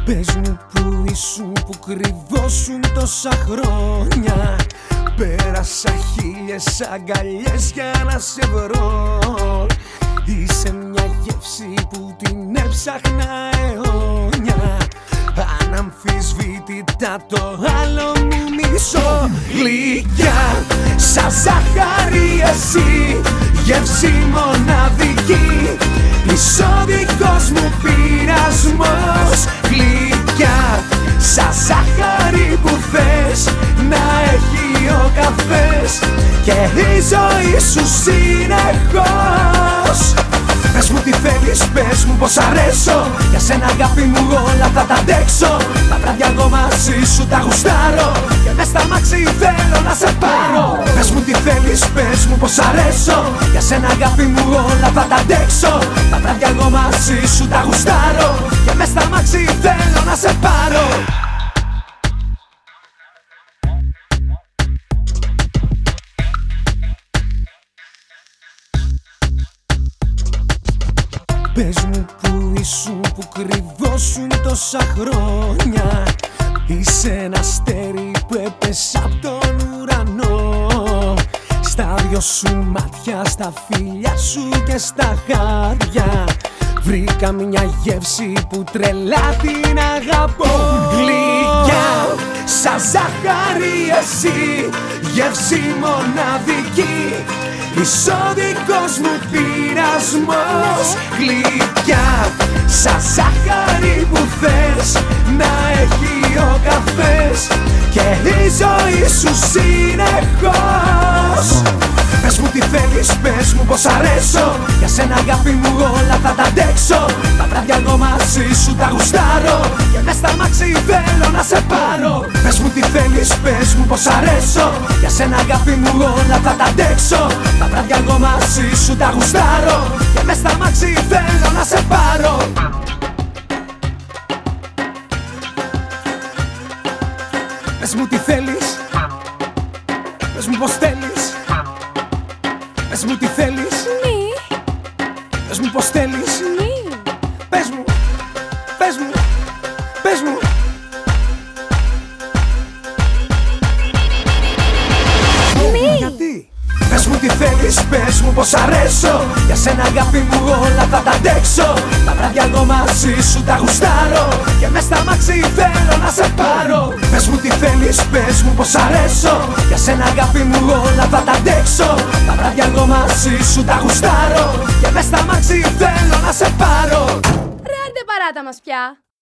Πες μου που ήσουν, που κρυβόσουν τόσα χρόνια. Πέρασα χίλιες αγκαλιές για να σε βρω. Είσαι μια γεύση που την έψαχνα αιώνια. Αναμφισβήτητα το άλλο μου μισό. Γλυκιά σαν ζάχαρη εσύ, γεύση μοναδική, είσαι ο δικός μου πειρασμός. Γλυκιά σαν ζάχαρη που θες να έχει ο καφές και η ζωή σου συνεχώς. Πες μου τι θέλεις, πες μου πως αρέσω. Για σένα αγάπη μου όλα θα τα αντέξω. Τα βράδια εγώ μαζί σου τα γουστάρω και μες στα μάξι θέλω να σε πάρω. Πες μου τι θέλεις, πες μου πως αρέσω. Για σένα αγάπη μου όλα θα τα αντέξω. Τα βράδια εγώ μαζί σου τα γουστάρω και μες στα μάξι θέλω να σε πάρω. Πες μου που ήσουν, που κρυβόσουν τόσα χρόνια. Είσαι ένα αστέρι που έπεσε απ' τον ουρανό. Στα δυο σου μάτια, στα φιλιά σου και στα χάρια βρήκα μια γεύση που τρελά την αγαπώ. Γλυκιά σαν ζάχαρη εσύ, γεύση μοναδική, είσαι ο δικός μου πειρασμός. Γλυκιά σαν ζάχαρη που θες να έχει ο καφές και η ζωή σου συνεχώς. Πες μου τι θέλεις, πες μου πως αρέσω. Για σένα αγάπη μου όλα θα τα αντέξω. Τα βράδια εγώ μαζί σου τα γουστάρω και μες στα μάξι θέλω να σε πάρω. Πες μου τι θέλεις, πες μου πως αρέσω. Για σένα αγάπη μου όλα θα τα αντέξω. Τα βράδια εγώ μαζί σου τα γουστάρω και μες στα μάξι θέλω να σε πάρω. Πες μου τι θέλεις, πες μου πως θέλεις. Πες μου τι θέλεις, Μη, πες μου πως θέλεις. μη. Πες μου, πες μου, πες μου. Μη. Γιατί? Πες μου τι θέλεις, πες μου πως αρέσω. Για σένα αγάπη μου όλα θα τα αντέξω. Τα βράδια εγώ μαζί σου τα γουστάρω και μες στα μάξι θέλω να σε πάρω. Πες μου τι θέλεις, πες μου πως αρέσω. Για σένα αγάπη μου όλα θα τα αντέξω. Τα βράδια εγώ μαζί σου τα γουστάρω και μες στα μάξι θέλω να σε πάρω. Ρε άντε παράτα μας πια.